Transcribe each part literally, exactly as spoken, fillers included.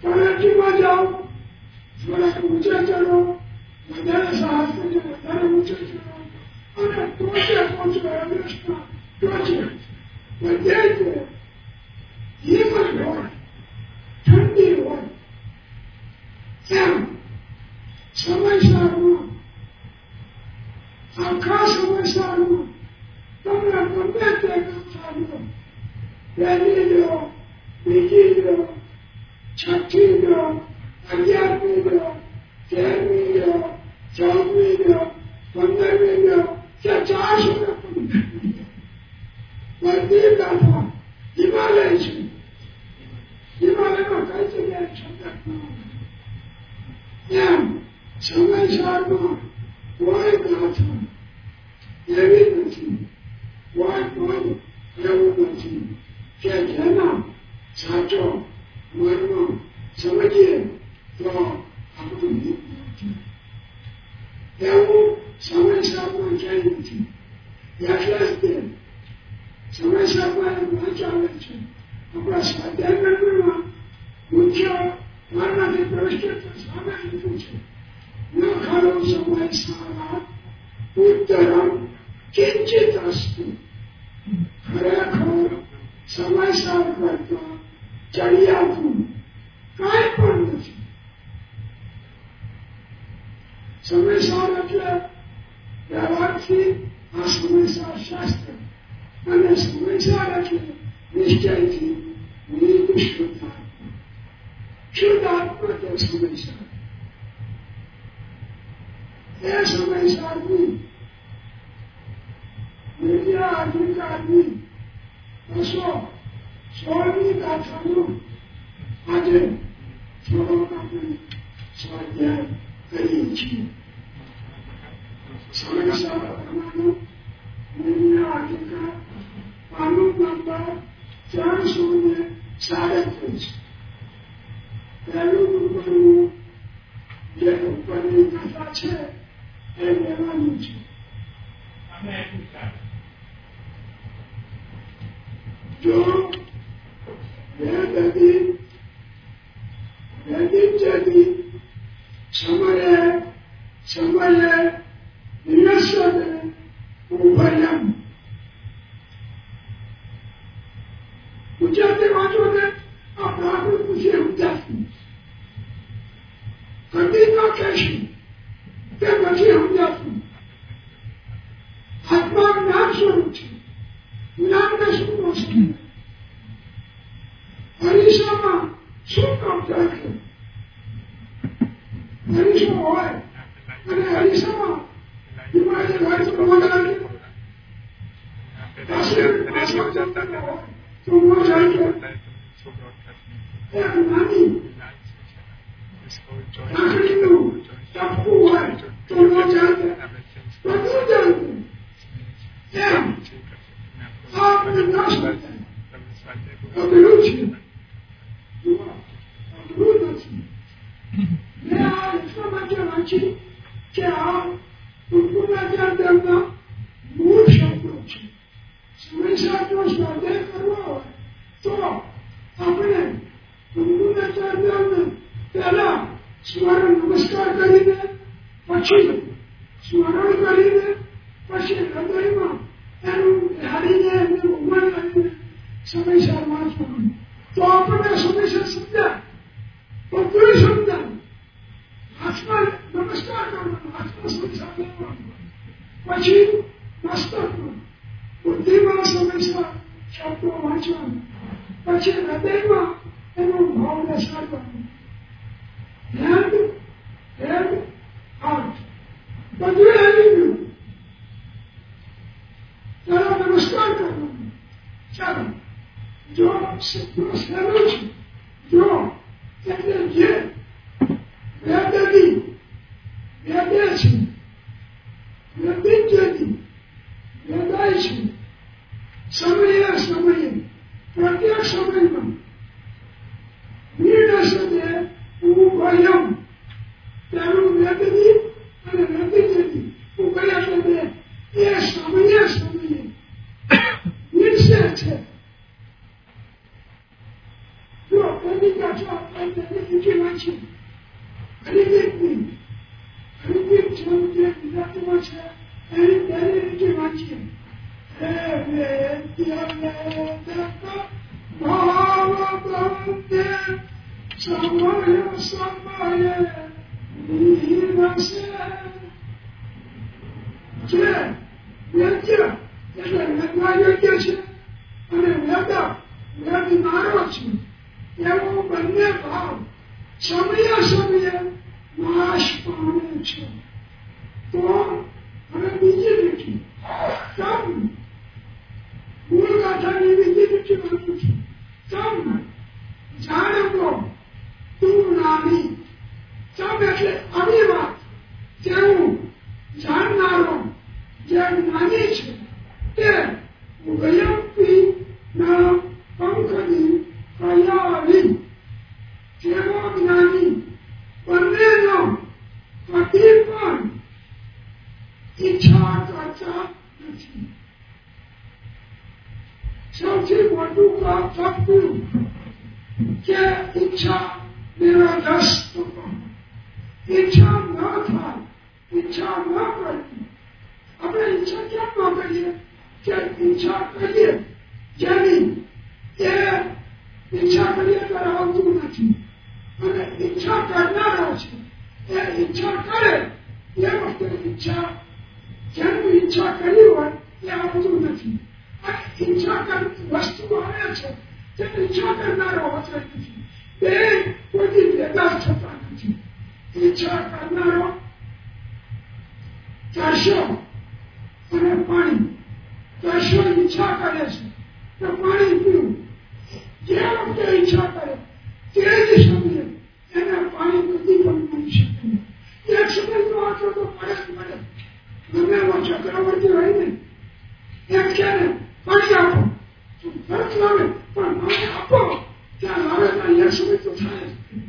તળેટીમાં જાઓ, થોડાક ઊંચે ચડો, વધારે સાહસ કરજો, વધારે ઊંચે ચડો અને ટોચે પહોંચો. એવરેસ્ટમાં ટોચે બધે જ હિમત હોય, ઠંડી હોય, એમ સમયસરમાં આખા સમયસરમાં તમને ગમે તે કથા લો, પહેલી લો, બીજી લો, છઠ્ઠી લો, અગિયારમી લો, તેરમી લો, ચૌદમી લો, પંદરમી લો, કે ચારસો ને પંદરમી લો, બધી ગાથા હિમાલય છે. હિમાલયમાં કઈ જગ્યાએ ઠંડક એમ સમયસરમાં કોઈ ગાથા એવી નથી, કોઈ કોઈ એવું નથી કે જેના સાચો મર્મ સમજીએ તો આપણું હિત નથી. એવું સમયસરમાં ક્યાંય નથી. એટલે જ તે સમયસરમાં એમ ના ચાલે છે. આપણા સ્વાધ્યાય મંડળમાં મુખ્ય મારણાથી પ્રવિષ્ટ સામે લીધું છે. ન ખરો સમય સારા ઉત્તરમ કિંચિત અસ્તુ. ખરેખર સમયસર કરતા ચડિયાતું કાંઈ પણ નથી. સમયસર એટલે વ્યવહારથી આ સમયસર શાસ્ત્ર અને સમયસર એટલે નિશ્ચયથી નિર્દિષ્ટ શુદ્ધાત્મા. શુદ્ધાત્મા તે સમયસર. એ સમયસરની મીડિયા અધિકારની બસો સોળમી ગાથાનું આજે થોડોક આપણે સ્વાધ્યાય કરીએ છીએ. સમયસર કરવાનું મીડિયા અધિકાર પાનું નંબર ત્રણસો ને સાડત્રીસ. પહેલું નંબરનું જે ઉપરની ગાથા છે એ લેવાનું છે. જો વેદદી વેદિત્યદી સમયે સમયે નિયસ્યતે ઉભયમ. ગુજરાતી વાંચો ને આ પ્રાકૃત વિશે સમજાતું કદી ના કહેશું તે નથી સમજાતું. આત્મા જ્ઞાન સ્વરૂપ છે. જ્ઞાનને શું ન સમજે? હરીસામાં શું કામ રાખે? હરીસો હોય અને હરીસામાં હિમાલય હોય તો પ્રમાણ રાખે હોય તો ન જાય. એક નાની લાકડીનું ટપકું હોય તો ન જાય, બધું જાય. એમ આપણે ના સમજાય. અઘરું છે, અઘરું નથી. મેં આ એટલા માટે વાંચી કે આ ટૂંકુના તેમના મૂળ શબ્દો છે. સમયસર જો સ્વાધ્યાય કરવો હોય તો આપણે ટૂંકુના પહેલા સ્મરણ નમસ્કાર કરીને પછી સ્મરણ કરીને પછી હૃદયમાં એનું હારીને એમને ઉમર કરીને સમયસર વાંચવાનું. તો આપણને સમયસર સમજાય, બધું સમજાય. હાથમાં નમસ્કાર કરવાનો, હાથમાં સમયસર લેવાનું, પછી મસ્તકમાં બુદ્ધિમાં સમયસર શબ્દો વાંચવાનું, પછી હૃદયમાં એનું ભાવ બેસાડવાનું. હેન્ડ હેડ હાર્ટ બધું આવી ગયું. ચાલો નમસ્કાર કરવાનો. ચાલો જો સહેલું છે. જો એટલે જે વેદની વેદે છે, વેદિત્યની વેદાય છે. સમયે સમયે પ્રત્યેક સમયમાં નિર્ણય ઉભયમ તેનું વેદની અને વેદિત્યની ઉભય એટલે એ સમયે સમયે નિશ્ચય છે. જો વેદિકા પાછો આપણે બીજી વાંચી હરિદીપની હરિદીપ જેવું જે ગુજરાતીમાં છે એની પહેલી રીતે વાંચીએ હે વેદ્ય વેદક ભાવ બંદે સમય સમય દિવસે જે વેદ્ય એટલે વેદના યોગ્ય છે અને વેદ વેદનારો છે એવો બંને ભાવ સમય સમયે નાશ પામે છે. તો હવે બીજી લીટી તમ મૂળ ગાથાની બીજી લીટી વાંચું છું. તમ જાણવો તું નામી. તમ એટલે આવી વાત જેવું જાણનારો જે જ્ઞાની છે તે ઉભયંપી ના પંખની કયાવી જેવો જ્ઞાની બંનેનો પતિ પણ ઈચ્છા કરતા નથી. સૌથી મોટું કામ થતું કે ઈચ્છા નિરદસ્ત ઈચ્છા ન થાય ઈચ્છા ન કરવી. આપણે ઈચ્છા કેમ ન કરીએ કે ઈચ્છા કરીએ જેની એ ઈચ્છા કરીએ ત્યારે આવતું નથી અને ઈચ્છા કરનારો છે એ ઈચ્છા કરે એ વખતે ઈચ્છા જેનું ઈચ્છા કરી હોય એ આવતું નથી અને ઈચ્છા કરતી વસ્તુ આવે છે તે ઈચ્છા કરનારો હોતો નથી. બે કોઈ ભેગા થતા નથી. ઈચ્છા કરનારો ચારસો અને પાણી ચારસો ઈચ્છા કરે છે તો પાણી પીવું. જે વખતે ઈચ્છા કરે તે જ સમયે એને પાણી કદી પણ મળી શકે નહીં. એક સમય તો આટલો તો પડે જ પડે. ગમે એવો ચક્રવર્તી હોય ને એમ કે ને પાણી આપો તરત લાવે પણ પાણી આપો ત્યાં લાવે ત્યાં એક સમય તો થાય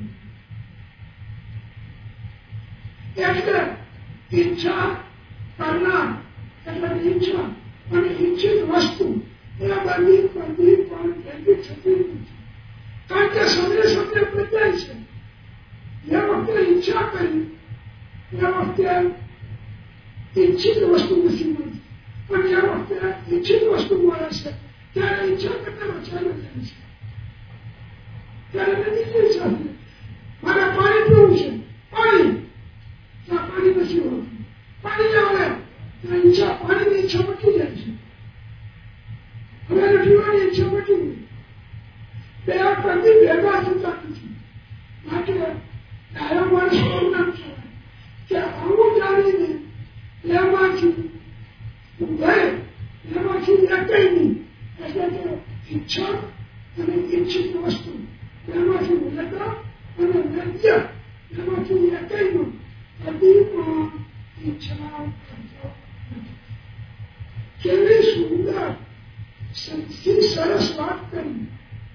જ. એટલે ઈચ્છા કરનાર એટલે ઈચ્છા અને ઈચ્છિત વસ્તુ એ બધી બધી પણ ભેગી થતી નથી. કારણ કે સમય સમય બદલાય છે. એ વખતે ઈચ્છા કરી એ વખતે ઈચ્છિત વસ્તુ નથી મળતી પણ એ વખતે ઈચ્છિત વસ્તુ મળે છે ત્યારે ઈચ્છા કરતા ચાલુ થાય છે. ત્યારે નથી ઈચ્છા મારે પાણી પીવું છે પાણી ત્યાં પાણી નથી હોતું. પાણી આવે ત્યાં ઈચ્છા પાણીની ઈચ્છા મટી જાય છે. હવે પીવાની ઈચ્છા મટી ગઈ. બે પ્રતિ ભેગા થતા નથી. માટે ડાયા માણસ નામ કહેવાય કે આવું જાણીને એમાંથી ગયે એમાંથી એકઈ નહીં એટલે કે ઈચ્છા અને ઈચ્છિત વસ્તુ એમાંથી વેદા અને વેદ્ય એમાંથી એકઈનું કદી પણ ઈચ્છા કરતો નથી. કેવી સુંદર સંથી સરસ વાત કરી.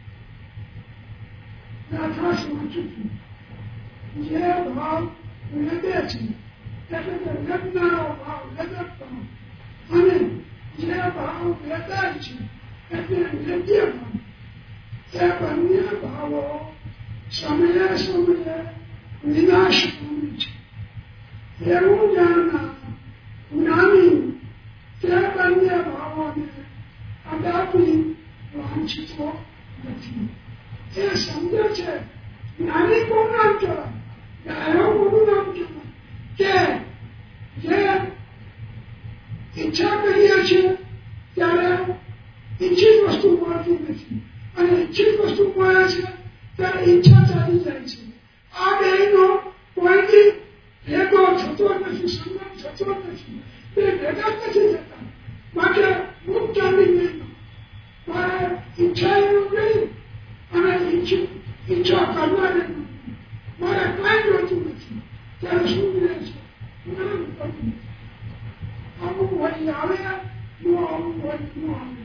ગાથા વાંચું છું. જે ભાવ વેદે છે એટલે કે વેદનારો ભાવ વેદક ભાવ અને જે ભાવ વેદાય છે એટલે વેદ્ય ભાવ એ બંને ભાવો સમયે સમયે વિનાશ પામે છે. એવું જાણનાર જ્ઞાની તે બંને ભાવોને કદાપી વાંચતો નથી. એ સમજે છે. જ્ઞાની કોણ નામ કહેવાય? ડાયો કોનું નામ કહેવાય? કે જે ઈચ્છા કરીએ છીએ ત્યારે ઈચ્છિત વસ્તુ મળતી નથી અને ઈચ્છિત વસ્તુ મળે છે ત્યારે ઈચ્છા ચાલી જાય છે. આ બેનો કોઈની ભેગો થતો નથી, સંગમ થતો નથી. બે ભેગા નથી થતા. માટે મુક્તાની નહીં મારે ઈચ્છા એવું નહીં અને ઈચ્છા કરવાની મારે કઈ જોતું નથી. ત્યારે શું રહે છે? જ્ઞાન કરવું. આવું વળી આવે નો આવું વળી ન આવે.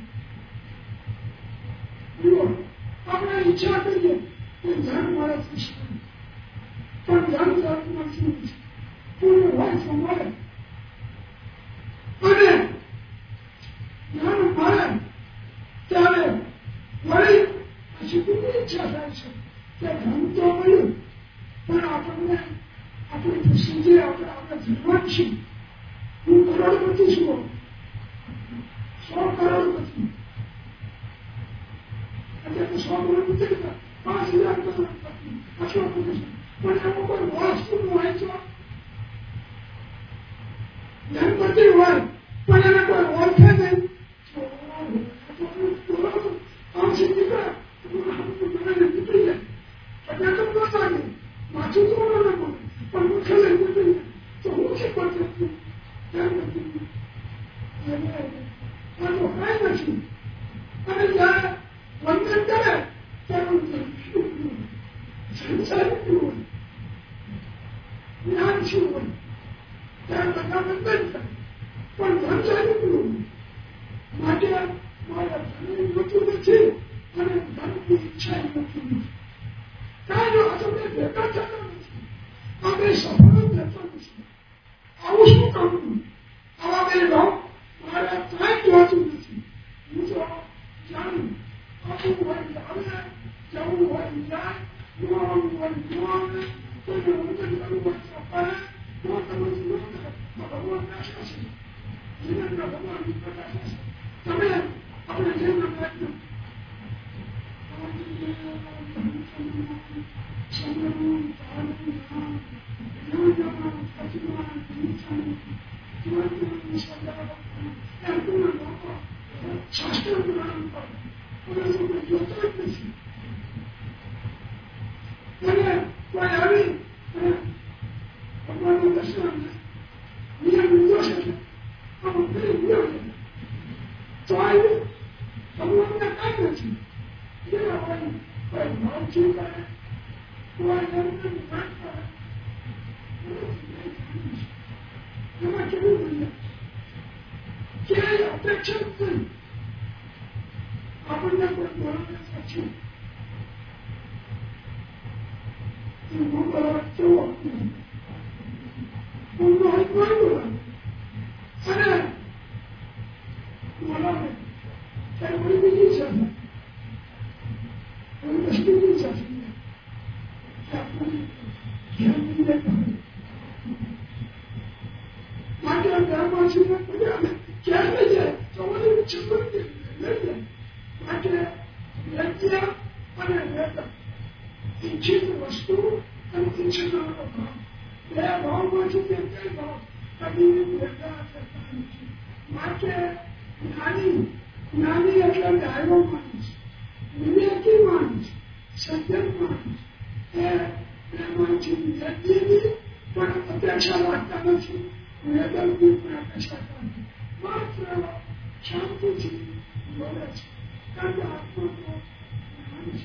જુઓ આપણે ઈચ્છા કરીએ કે ધન મળે પુષ્કળ પણ ધન ધન નથી. પૂર્ણ હોય તો મળે અને ધન મળે ત્યારે વળી પછી બીજી ઈચ્છા થાય છે તે ધન તો મળ્યું પણ આપણને આપણી પ્રસિદ્ધિ આપણે આપણે ધનવાન છીએ. હું કરોડપતિ છું, સો કરોડપતિ અત્યારે સો કરોડપતિ હતા પાંચ હજાર કરોડપતિ આટલો બધું છે. પણ એમાં કોઈ વસ્તુ હોય તો ધનપતિ હોય પણ એને કોઈ ઓળખે નહીં આમ સિદ્ધિ કરે નીકળી જાય. એટલે તો ન લાગે માથું તો ન બોલે પણ મુખ્ય લઈ નીકળી જાય તો હું છે કરતો ધનપતિ આ તો કઈ નથી. અને જયારે વંદન કરે ત્યારે સંસારી હોય જ્ઞાન શું હોય ત્યારે બધા વંદન કરે પણ સંસારી હોય. માટે મારા ધન જોતું નથી અને ધનની ઈચ્છા નથી. કારણ આપણે ભેગા થતા નથી, આપણે સફળ થતા નથી. આવું શું કરવું? આવા બે ભાવ મારે કાંઈ જોતું નથી. હું તો જાણું આપવું હોય આવે, જવું હોય જાય, નોવાનું હોય નોને, કોઈને વંદન કરવું હોય તો કરે, ન કરવું ન કરે. ભગવાન નાશા છે, જીવનના ભગવાનની પ્રકાશ છે. તમે આપણે જેમ પ્રયત્ન શાસ્ત્ર જ્ઞાન પર જોતા જ નથી. અને કોઈ આવી ભગવાનનું દર્શન નિયમ લીધો છે આમાં ફરી ગયો છે તો આવ્યું ભગવાનને કાંઈ નથી. જે હોય કોઈ ભાવથી કરે, કોઈ એમને જ્ઞાન કરે, એમાં કેવું બને ક્યાંય અપેક્ષા નથી. આપણને કોઈ બોલાવે સાચું હું બોલાવે કેવો હું કોઈ બોલાવે અને બોલાવે ત્યારે કોઈ બીજી છે કોઈ વસ્તુ બીજી છે ધ્યાન નહીં દેતા હોય. માટે ધર્માસીને બોલ્યા ક્યાં લઈ જાય તો બધું ઈચ્છા કરી લઈ જાય. માટે યજ્ઞ અને વેદ ઈચ્છિત વસ્તુ અને ઈચ્છિત ભાવ બે ભાવમાંથી તે બે ભાવ કદી ભેગા થતા નથી. માટે જ્ઞાની જ્ઞાની એટલે ડાયો માણસ, વિવેકી માણસ, સજ્જન માણસ એ એમાંથી યજ્ઞની પણ અપેક્ષા રાખતા નથી, વેદનની પણ અપેક્ષા કરતા નથી. માત્ર શાંતિથી બોલે છે. કારણ કે આત્મા તો જ્ઞાન છે.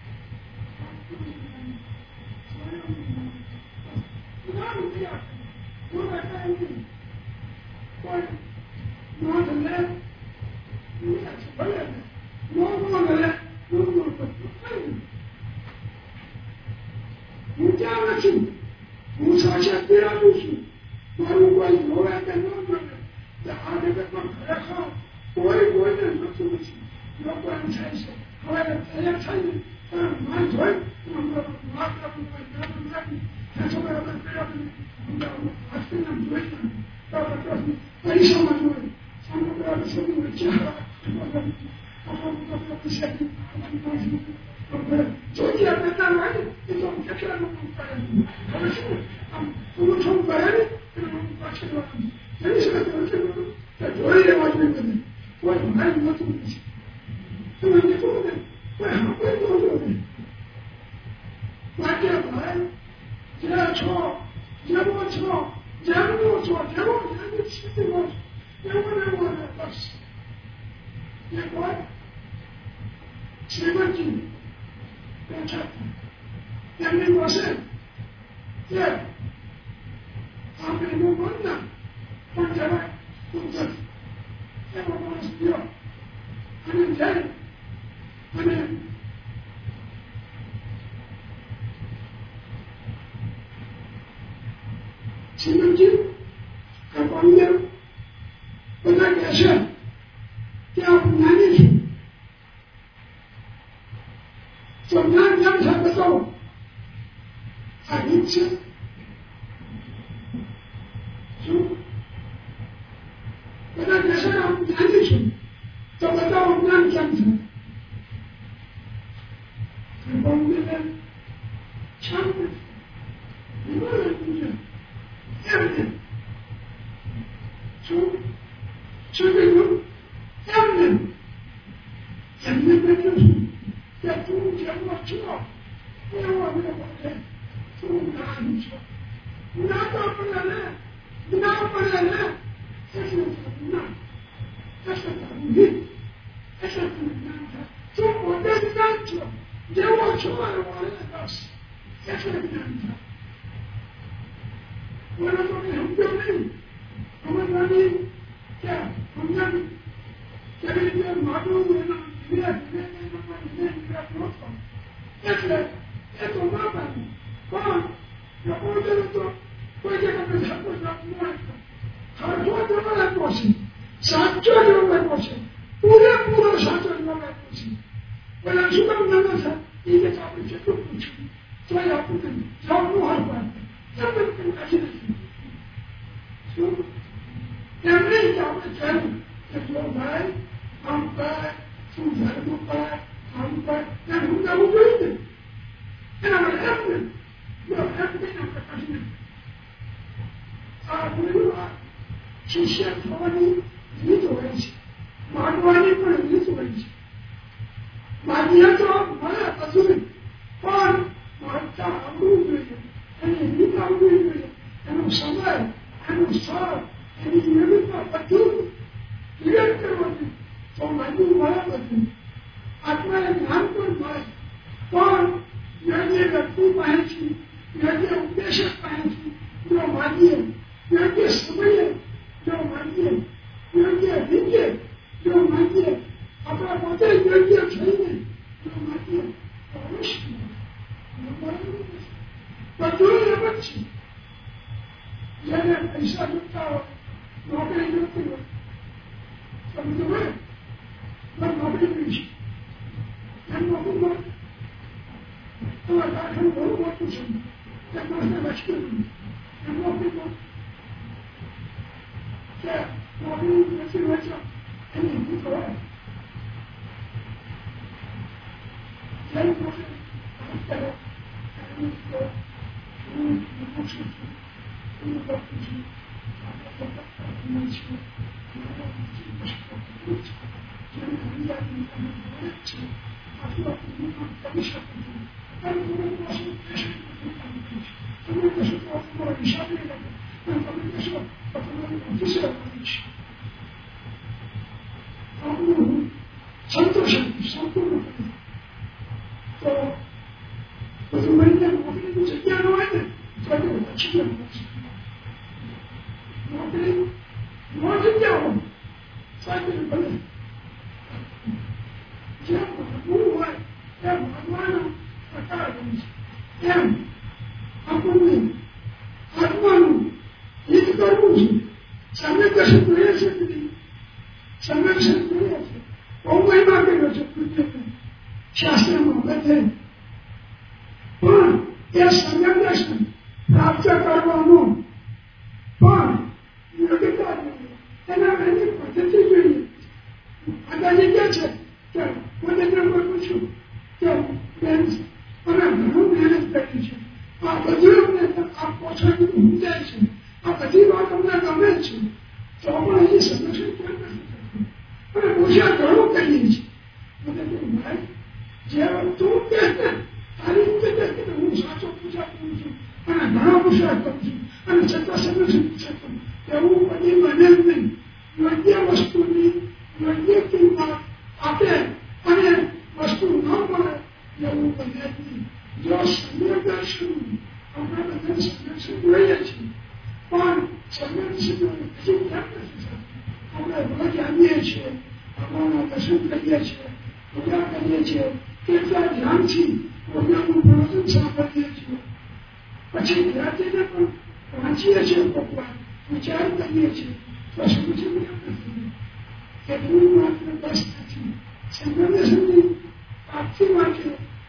જ્ઞાન થયા કોઈ કઈ નહીં. કોઈ નોંધ લે ભલે નો નોંધ લે હું ત્યાં નથી. હું સાક્ષાત પીડાતું છું. મારું કોઈ જોવે કે ન જોવે આ જગતમાં ખરેખર કોઈ કોઈને નતું નથી. લોકો એમ થાય છે હવે તૈયાર થઈને માન જોઈ પૈસામાં જોઈ સમુદ્ર વચ્ચે જોઈએ કરતા હોય એ તો કેટલા લોકો કરે. હવે શું આમ પૂરું થોડું કરે ને પાછળ એની સાથે જોઈ રહેવા જોઈએ બધે કોઈ મારી નતું નથી. તમે નીકળો ને કોઈ આપણે નહોતો ને માટે ભાઈ જે છો જેવો છો જેમનો છો જેવો જેની સ્થિતિનો એવો એવો બસ. એક વાર શ્રીમદજી બેઠા એમની પાસે જે આપણે એનું મન ના પણ જરાય કુદરત એવો માણસ ગયો અને જઈ અને શ્રીમદજી ભગવાનદેવ બધા કહે છે કે હું જ્ઞાની છું 就南阳山的走，在一起，就我在电视上看进去，怎么到南阳山？跟我们的强的，一个人不是，两人，就就这种两人，两人的就是在中间我知道，因为我们的国家中南地区，拿到不来了，拿不来了，这是怎么？这是怎么？这是怎么的？中国的南者。给我出来，我也倒是，也是这样的。我那时候很标准，我们那里在我们那里，这里的马路为了里面里面那个里面里面多少，也是也多麻烦。啊，要我这个做，我这个没看过啥么来着，他说怎么来过去，上这就来过去，不然不能上这就来过去。我要知道那个是一个家庭结构不成，所以要不能要不好管，根本不开心的事。所以，两人要的钱，就说买、航班、出差不班、航班，那不那不对的，那么两人，要两人那个开心。啊，不是话，去先讨你你做一些，马上你不能你做一些。马你要做，马要不是，把马家路对的，还有你家路对的，还有什么，还有啥，还有你们那不走，你人这么的，从马路马不走，啊，那两个马，把原来的不关系，原来别些关系，要马的，原来什么呀，要马的，原来理解，要马的。他说我在原地承认，我马爹，我是我我做了问题，原来很少就到老百姓这个怎么怎么样，那老百姓去，那老百姓，我打开我我不行，那我现在去了，那老百姓，这老百姓我这个讲，哎你不错。人不是在一个嗯不出去，一个不去，啊，这个不去，然后这个是不去，这个人家你他们不去，他说你们怎么想的？但是如果是不是不他们去，他们不是说我以上那个，那他们就说我们不是要他们去，他们什么是什么都不可以。说，我说每天我给你是养老的，所以我吃的不吃。我给我是养老，所以不能。养老不外，养老完了，他干东西，养，他不能，他不能，一个东西，上面这是不认识的，上面是不认识，我为嘛这个是不认识？下次我们再，啊，要什么的是，啊，这个网络，啊，有个道理，在那边你不在这里，啊，在人家这，对，我在那边不去，对，人，我那不用别人在一起，啊，我就用那个啊，我穿的不在一起，啊，我地方都那个问题，找不来一什么事，真的是这样，我不想跟我在一起，我在这买。只要中间的，他的这个这个无啥做不下东西，啊，当然不需要东西，啊，这个什么是不是东西？要我们一个人们，要业我是你，要业对吧？啊对，啊呢，我是那么要我们人民，要什么的事，我们的人什么是我也去，把什么是有今天的事情，我们国家也去，我们的生活也去，国家的也去。现在两起，我们不能正常的解决，而且你看这个不管解决不管，不讲的业绩，做什么什么样的事情，在不管这个事情，什么的事情，把这完全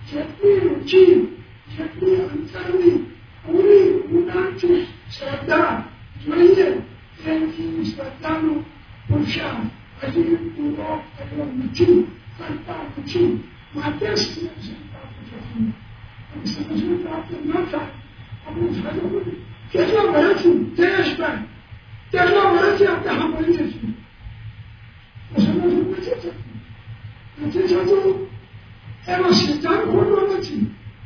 જેટલી રુચિ, જેટલી અંતરની પૂરી ઊંડાણથી શ્રદ્ધા જોઈએ એની શ્રદ્ધાનો પુરુષાર્થ હજી પૂરો કર્યો નથી, કરતા નથી. માટે સમજણ પ્રાપ્ત થતી અને સમજણ પ્રાપ્ત ન થાય આપણે સારું કેટલા વર્ષથી જયેશભાઈ કેટલા વર્ષથી આપણે સાંભળીએ છીએ સમજણ નથી થતું નથી થતું એનો સિદ્ધાંત ખોટો નથી.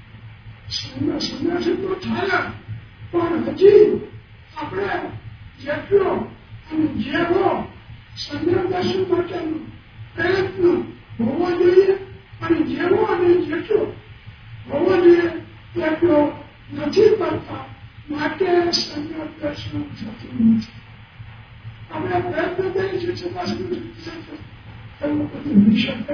સમજણ તો થાય પણ હજી આપણે જેટલો અને જેવો સંગ્રહ દર્શન માટેનો પ્રયત્ન હોવો જોઈએ અને જેવો અને જેટલો હોવો જોઈએ એટલો નથી કરતા માટે સંગ્રહ દર્શન થતું નથી. આપણે પ્રયત્ન કરીએ છીએ છતાં એવું બધું હોઈ શકે.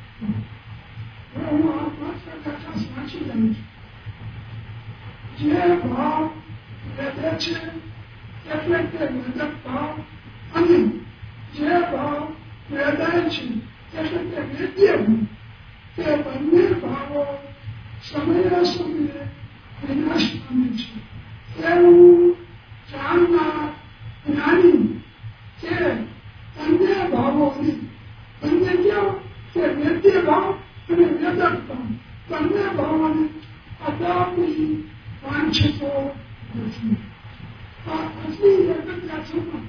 હું આ માત્ર કથા વાંચી લઉં છું. જે ભાવ વધે છે એટલે કે મદદ ભાવ અને જે ભાવ વેદાય છે એટલે કે વેદ્ય ભાવ તે બંને ભાવો સમયે સમયે વિનાશ પામે છે. એવું જાણનાર જ્ઞાની કે બંને ભાવોની બંને ક્યાં કે વેદ્ય ભાવ અને વેદક ભાવ બંને ભાવોને અદાપી વાંછતો નથી. આ અસલી જગત ગાથામાં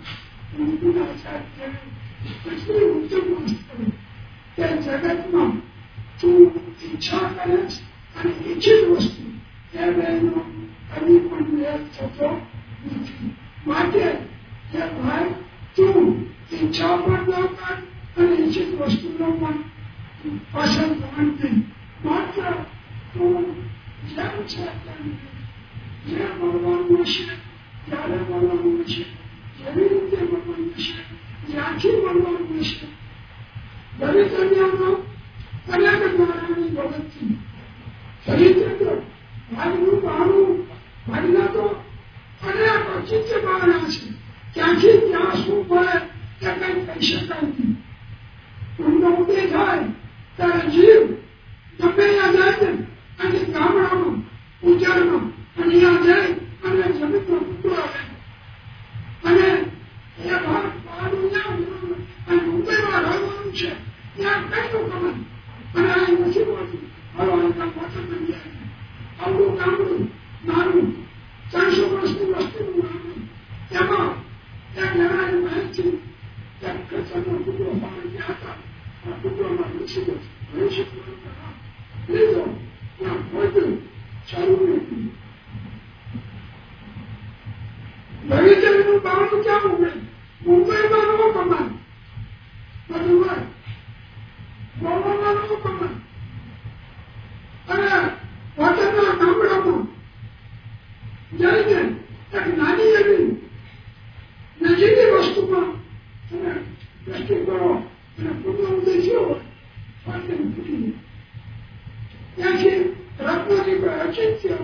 એટલી ઉત્તમ વસ્તુ કે જગતમાં તું ઈચ્છા કરે અને ઈચ્છિત વસ્તુ એ બેનો કદી પણ મેળ થતો નથી. માટે એ ભાઈ તું ઈચ્છા પણ ન કર અને ઈચ્છિત વસ્તુનો પણ પસંદ માનતી. માત્ર તું જેમ છે તેમ જે મળવાનું હશે ત્યારે મળવાનું હશે જેવી રીતે મળવાનું હશે જ્યાંથી મળવાનું હશે દરેક દુનિયામાં અનેક દ્વારાની બાબતથી ચરિત્ર ભાગનું બહાનું ભાગના તો અનેક અચિત્ય બહાના છે. ક્યાંથી ક્યાં શું પડે તે કઈ કહી શકાય નહીં. ઊંડો ઉદય થાય ત્યારે જીવ ગમે ત્યાં જાય અને ગામડામાં ઉજારમાં અને ત્યાં જાય અને જમીનનો ટુકડો આવે અને એ ભાગ બહારનું ત્યાં અને મુંબઈમાં રહેવાનું છે ત્યાં કઈ નું કમાય અને આ નથી મળતું. હળવાનું કામ પાછળ બની જાય. આવડું ગામડું નાનું ચારસો વર્ષની વસ્તીનું ગામડું એમાં એક જણાની માહિતી એક કચરનો ટુકડો પાણી ગયા હતા. આ ટુકડોમાં નથી રહી લીધો ત્યાં પહોંચ્યું ચાલુ નહીં. ભવિષ્યનું બાવણું ક્યાં ઉભે મુંબઈમાં નવો કમાય બધું હોય ગોવામાં નવો કમાય અને વતનના ગામડામાં જઈને એક નાની એવી નજીકની વસ્તુમાં તમે દ્રષ્ટિ કરો અને પૂર્ણ ઉદય થયો હોય પણ ફૂટી ત્યાંથી રત્નોની કોઈ અચિત્ય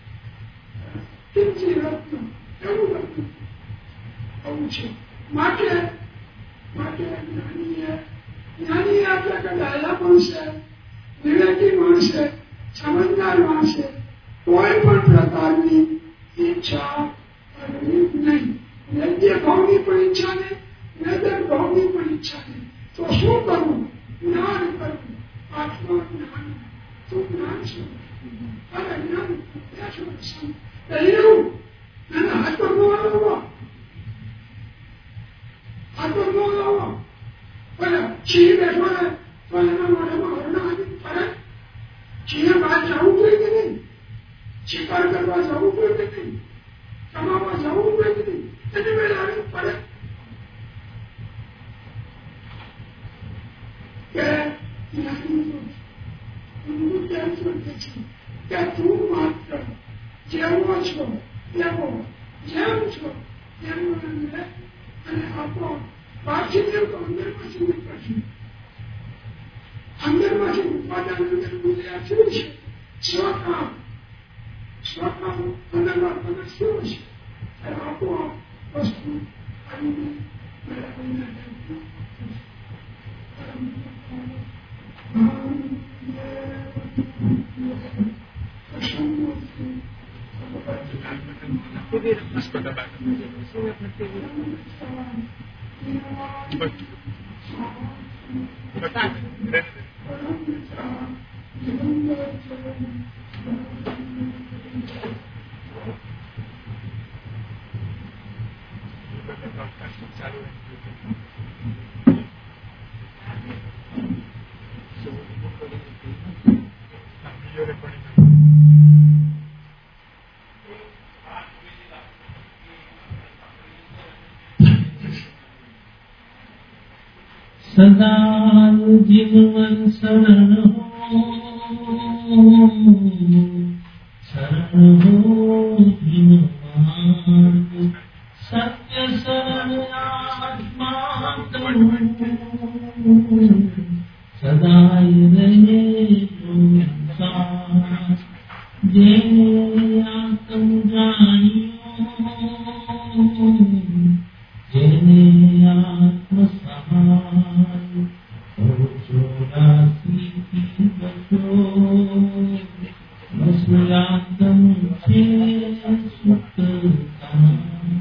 કિંચી રત્ન એવું રત્ન આવું છે. માટે માટે જ્ઞાનીએ જ્ઞાની એટલે કે ડાયા માણસે વિવેકી માણસે સમજદાર માણસે કોઈ પણ પ્રકારની ઈચ્છા કરવી નહીં. વૈદ્ય ભાવની પણ ઈચ્છા નહીં, વેદક ભાવની પણ ઈચ્છા નહીં. તો શું કરવું? જ્ઞાન કરવું. આત્મા જ્ઞાન તો જ્ઞાન છે અને જ્ઞાન એવું અને હાથ નો લાવો હાથ નો લાવો અને ચીન બેઠો ને તો એના મોઢામાં હરણા આવી ફરે. ચીને બહાર જવું જોઈએ કે નહીં? શિકાર કરવા જવું જોઈએ કે નહીં? કમાવા જવું જોઈએ કે નહીં? એની વેળે આવી ફરે કે કે તું માત્ર જેવો છો એવો જેમ છો એમ અને આપો પાછી અંદરમાંથી નીકળશે. અંદરમાંથી ઉત્પાદન અંદર ગુજ્યા શું છે? સ્વકામ સ્વકામ અંદરમાં અંદર શું છે? આપોઆપ વસ્તુ આવીને મેળવીને Mas pataba. But, but, then, सदा जीवन शरण हो, शरण हो भीमवान, सत्य शरण आत्मा तनु, सदाई रहे तुम साथ, जे आत्म जानियो, जेने आत्म सहाय, ओ चौरासी की बचो, मसुयातम छे सुख कहाँ।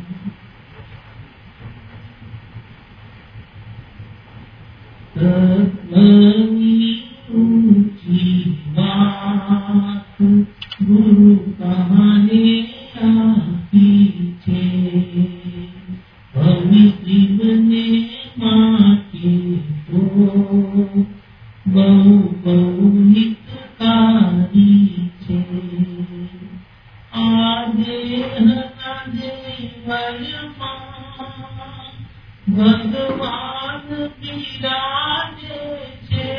तत्वनी ऊंची बात, गुरु कहाने आती छे, जीवने माटी तो बहु बहु हितकारी छे, आजे हजे वयमा भगवान बिराजे छे,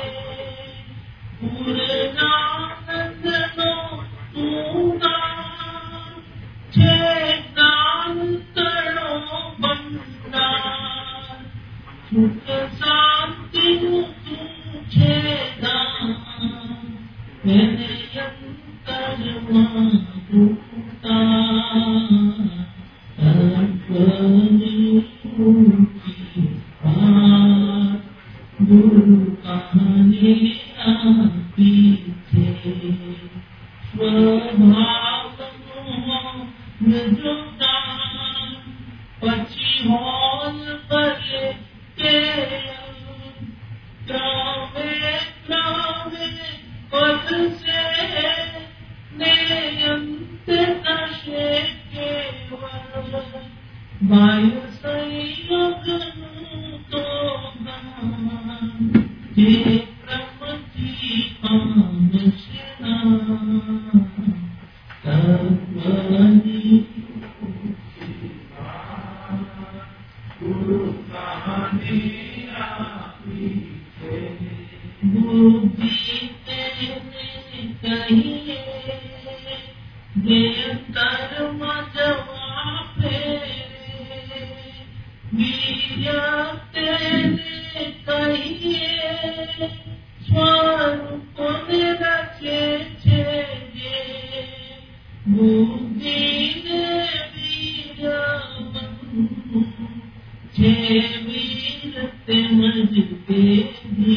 पूर्णानंदनो तूना छे दान करो बंदार, सुख शांति तुझे दान, मेरे अंतरमा टूटा, अपनी ऊंची बात, गुरु कहानी आती छे, स्वभाव मृदुदान, पक्षी होल परे के त्रावे त्रावे पद से नेयंत नशे केवल, वायु संयोग तो गान, जे प्रमति आमशना, तत्वनी गुरु कहानी आती छे, बुद्धि तेने कहिए, जे कर्म जवा फेरे, वीर्य तेने कहिए, स्वरूप ने रचे छे जे, बुद्धि ने वीर्य बंधु छे, वीर तेमज तेजी,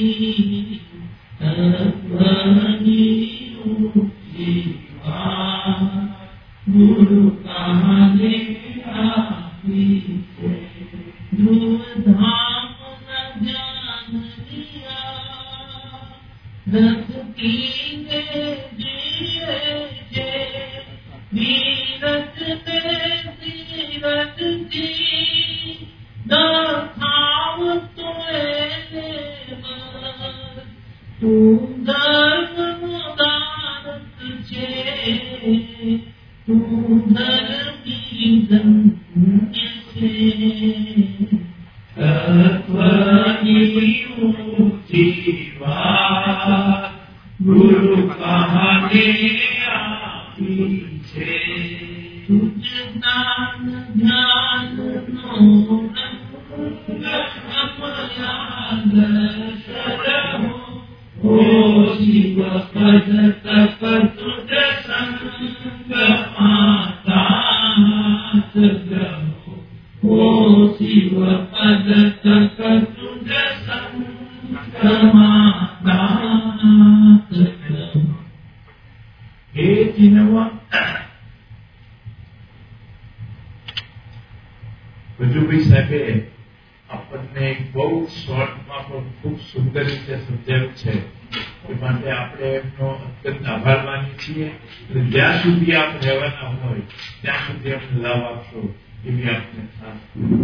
तत्वनी ऊंची बात, गुरु कहानी आती छे, ध्रुव धाम न जान लिया, रथ कीने जिए जे, वीरत ने धीरज दी, दाखाव तोए देवर, तू धर्म मुदारत छे, तू धर्मी धन्य छे, तत्वनी ऊंची बात, गुरु कहानी आती छे, तुझ दान ध्यान नो रंग याद शरणो, ओ शिव पद तप तुझ संग माता सग्रहो, ओ शिव पद तप तुझ संग माता सग्रहो। हे जिनवा શોર્ટમાં પણ ખૂબ સુંદર રીતે સમજાવ્યું છે. એ માટે આપણે એમનો અત્યંત આભાર માનીએ છીએ. જ્યાં સુધી આપ રહેવાના હોય ત્યાં સુધી અમને લાભ આપશો એવી આપને ખાસ.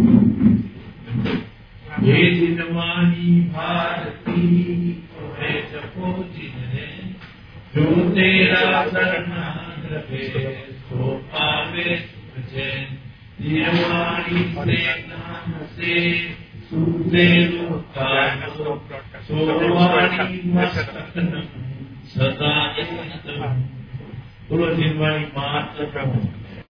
ये जिनवानी भारती है जपो जिनने जो तेरा शरणागत है सो पावे सुख जिनवानी से ज्ञान से सूते लोकालो सोवानी मस्तकन सदा बोलो जिनवानी मात